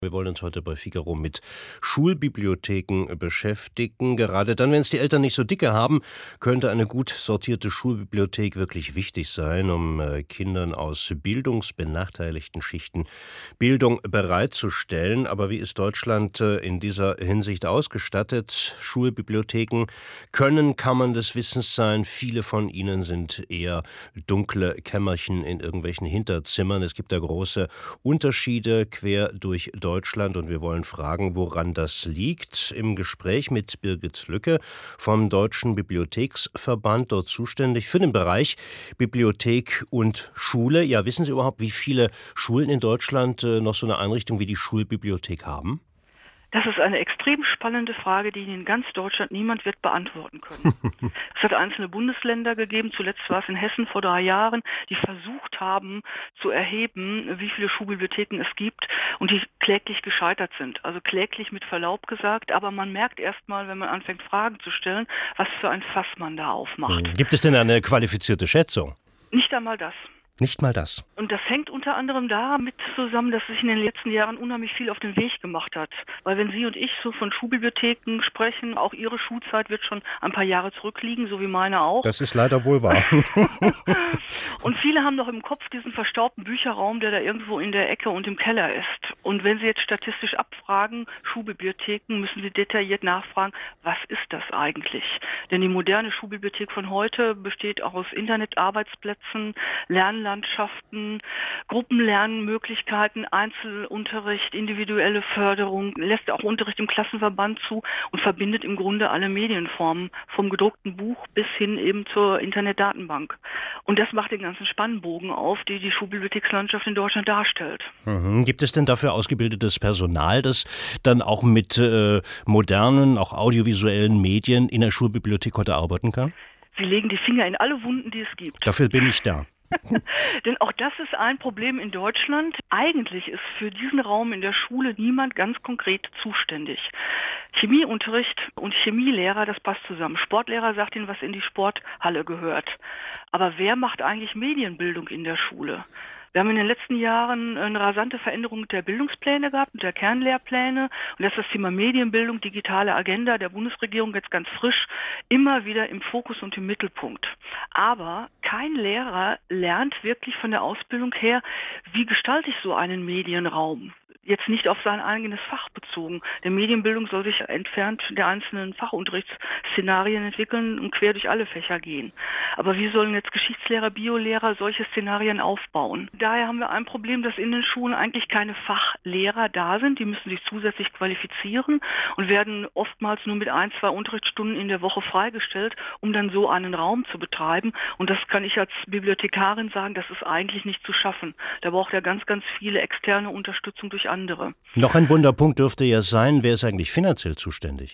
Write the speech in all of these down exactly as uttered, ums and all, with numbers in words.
Wir wollen uns heute bei Figaro mit Schulbibliotheken beschäftigen. Gerade dann, wenn es die Eltern nicht so dicke haben, könnte eine gut sortierte Schulbibliothek wirklich wichtig sein, um äh, Kindern aus bildungsbenachteiligten Schichten Bildung bereitzustellen. Aber wie ist Deutschland äh, in dieser Hinsicht ausgestattet? Schulbibliotheken können Kammern des Wissens sein. Viele von ihnen sind eher dunkle Kämmerchen in irgendwelchen Hinterzimmern. Es gibt da große Unterschiede quer durch Deutschland. Deutschland und wir wollen fragen, woran das liegt. Im Gespräch mit Birgit Lücke vom Deutschen Bibliotheksverband, dort zuständig für den Bereich Bibliothek und Schule. Ja, wissen Sie überhaupt, wie viele Schulen in Deutschland äh, noch so eine Einrichtung wie die Schulbibliothek haben? Das ist eine extrem spannende Frage, die in ganz Deutschland niemand wird beantworten können. Es hat einzelne Bundesländer gegeben, zuletzt war es in Hessen vor drei Jahren, die versucht haben zu erheben, wie viele Schulbibliotheken es gibt und die kläglich gescheitert sind. Also kläglich mit Verlaub gesagt, aber man merkt erst mal, wenn man anfängt Fragen zu stellen, was für ein Fass man da aufmacht. Gibt es denn eine qualifizierte Schätzung? Nicht einmal das. Nicht mal das. Und das hängt unter anderem damit zusammen, dass sich in den letzten Jahren unheimlich viel auf den Weg gemacht hat. Weil wenn Sie und ich so von Schulbibliotheken sprechen, auch Ihre Schulzeit wird schon ein paar Jahre zurückliegen, so wie meine auch. Das ist leider wohl wahr. Und viele haben noch im Kopf diesen verstaubten Bücherraum, der da irgendwo in der Ecke und im Keller ist. Und wenn Sie jetzt statistisch abfragen, Schulbibliotheken, müssen Sie detailliert nachfragen, was ist das eigentlich? Denn die moderne Schulbibliothek von heute besteht auch aus Internetarbeitsplätzen, Lernlandschaften, Gruppenlernmöglichkeiten, Einzelunterricht, individuelle Förderung, lässt auch Unterricht im Klassenverband zu und verbindet im Grunde alle Medienformen, vom gedruckten Buch bis hin eben zur Internetdatenbank. Und das macht den ganzen Spannbogen auf, die die Schulbibliothekslandschaft in Deutschland darstellt. Mhm. Gibt es denn dafür ausgebildetes Personal, das dann auch mit äh, modernen, auch audiovisuellen Medien in der Schulbibliothek heute arbeiten kann? Sie legen die Finger in alle Wunden, die es gibt. Dafür bin ich da. Denn auch das ist ein Problem in Deutschland. Eigentlich ist für diesen Raum in der Schule niemand ganz konkret zuständig. Chemieunterricht und Chemielehrer, das passt zusammen. Sportlehrer sagt Ihnen, was in die Sporthalle gehört. Aber wer macht eigentlich Medienbildung in der Schule? Wir haben in den letzten Jahren eine rasante Veränderung der Bildungspläne gehabt, der Kernlehrpläne. Und das ist das Thema Medienbildung, digitale Agenda der Bundesregierung jetzt ganz frisch, immer wieder im Fokus und im Mittelpunkt. Aber kein Lehrer lernt wirklich von der Ausbildung her, wie gestalte ich so einen Medienraum? Jetzt nicht auf sein eigenes Fach bezogen. Der Medienbildung soll sich entfernt der einzelnen Fachunterrichtsszenarien entwickeln und quer durch alle Fächer gehen. Aber wie sollen jetzt Geschichtslehrer, Biolehrer solche Szenarien aufbauen? Daher haben wir ein Problem, dass in den Schulen eigentlich keine Fachlehrer da sind. Die müssen sich zusätzlich qualifizieren und werden oftmals nur mit ein, zwei Unterrichtsstunden in der Woche freigestellt, um dann so einen Raum zu betreiben. Und das kann ich als Bibliothekarin sagen, das ist eigentlich nicht zu schaffen. Da braucht er ganz, ganz viele externe Unterstützung durch andere. Noch ein Wunderpunkt dürfte ja sein, wer ist eigentlich finanziell zuständig?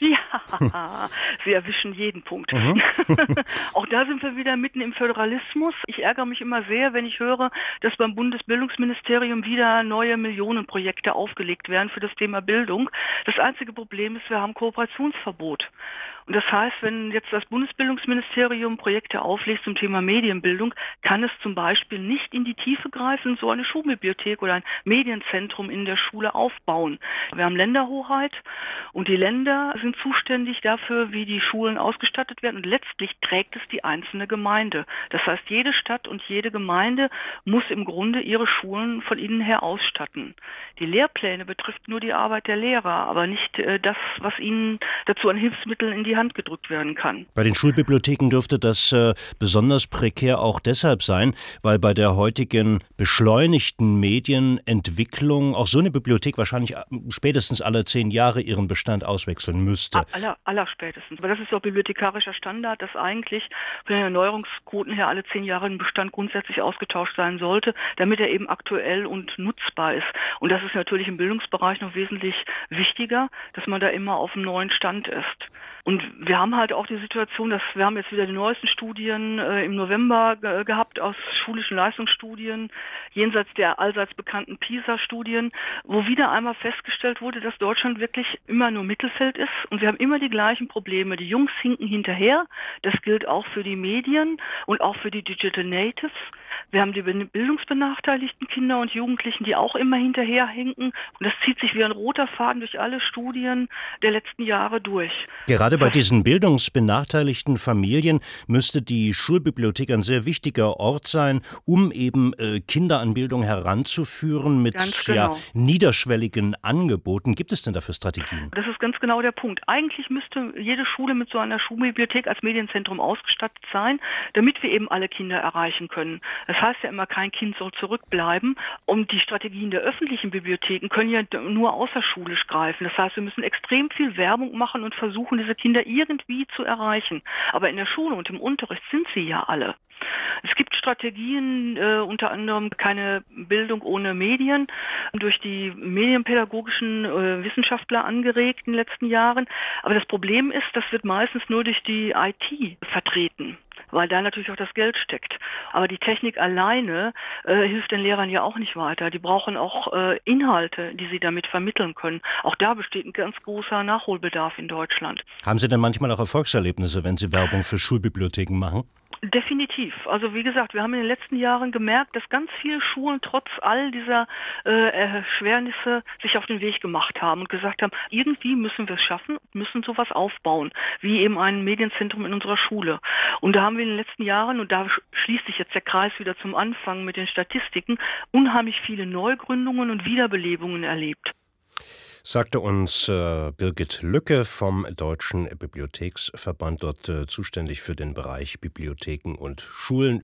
Ja, Sie erwischen jeden Punkt. Mhm. Auch da sind wir wieder mitten im Föderalismus. Ich ärgere mich immer sehr, wenn ich höre, dass beim Bundesbildungsministerium wieder neue Millionenprojekte aufgelegt werden für das Thema Bildung. Das einzige Problem ist, wir haben Kooperationsverbot. Und das heißt, wenn jetzt das Bundesbildungsministerium Projekte auflegt zum Thema Medienbildung, kann es zum Beispiel nicht in die Tiefe greifen, so eine Schulbibliothek oder ein Medienzentrum in der Schule aufbauen. Wir haben Länderhoheit und die Länder sind zuständig dafür, wie die Schulen ausgestattet werden und letztlich trägt es die einzelne Gemeinde. Das heißt, jede Stadt und jede Gemeinde muss im Grunde ihre Schulen von innen her ausstatten. Die Lehrpläne betrifft nur die Arbeit der Lehrer, aber nicht äh, das, was ihnen dazu an Hilfsmitteln in die Hand gedrückt werden kann. Bei den Schulbibliotheken dürfte das äh, besonders prekär auch deshalb sein, weil bei der heutigen beschleunigten Medienentwicklung auch so eine Bibliothek wahrscheinlich spätestens alle zehn Jahre ihren Bestand auswechseln müsste. Aller, aller spätestens. Aber das ist doch bibliothekarischer Standard, dass eigentlich von den Erneuerungsquoten her alle zehn Jahre ein Bestand grundsätzlich ausgetauscht sein sollte, damit er eben aktuell und nutzbar ist. Und das ist natürlich im Bildungsbereich noch wesentlich wichtiger, dass man da immer auf dem neuen Stand ist. Und wir haben halt auch die Situation, dass wir haben jetzt wieder die neuesten Studien äh, im November ge- gehabt aus schulischen Leistungsstudien, jenseits der allseits bekannten PISA-Studien, wo wieder einmal festgestellt wurde, dass Deutschland wirklich immer nur Mittelfeld ist und wir haben immer die gleichen Probleme. Die Jungs hinken hinterher, das gilt auch für die Medien und auch für die Digital Natives. Wir haben die bildungsbenachteiligten Kinder und Jugendlichen, die auch immer hinterherhinken. Und das zieht sich wie ein roter Faden durch alle Studien der letzten Jahre durch. Gerade bei diesen bildungsbenachteiligten Familien müsste die Schulbibliothek ein sehr wichtiger Ort sein, um eben äh, Kinder an Bildung heranzuführen mit Ganz genau. ja, niederschwelligen Angeboten. Gibt es denn dafür Strategien? Das ist ganz genau der Punkt. Eigentlich müsste jede Schule mit so einer Schulbibliothek als Medienzentrum ausgestattet sein, damit wir eben alle Kinder erreichen können. Das heißt ja immer, kein Kind soll zurückbleiben. Und die Strategien der öffentlichen Bibliotheken können ja nur außerschulisch greifen. Das heißt, wir müssen extrem viel Werbung machen und versuchen, diese Kinder irgendwie zu erreichen. Aber in der Schule und im Unterricht sind sie ja alle. Es gibt Strategien, äh, unter anderem keine Bildung ohne Medien, durch die medienpädagogischen äh, Wissenschaftler angeregt in den letzten Jahren. Aber das Problem ist, das wird meistens nur durch die I T vertreten, weil da natürlich auch das Geld steckt. Aber die Technik alleine äh, hilft den Lehrern ja auch nicht weiter. Die brauchen auch äh, Inhalte, die sie damit vermitteln können. Auch da besteht ein ganz großer Nachholbedarf in Deutschland. Haben Sie denn manchmal auch Erfolgserlebnisse, wenn Sie Werbung für Schulbibliotheken machen? Definitiv. Also wie gesagt, wir haben in den letzten Jahren gemerkt, dass ganz viele Schulen trotz all dieser äh, Erschwernisse sich auf den Weg gemacht haben und gesagt haben, irgendwie müssen wir es schaffen, müssen sowas aufbauen, wie eben ein Medienzentrum in unserer Schule. Und da haben wir in den letzten Jahren, und da schließt sich jetzt der Kreis wieder zum Anfang mit den Statistiken, unheimlich viele Neugründungen und Wiederbelebungen erlebt. Sagte uns äh, Birgit Lücke vom Deutschen Bibliotheksverband, dort äh, zuständig für den Bereich Bibliotheken und Schulen.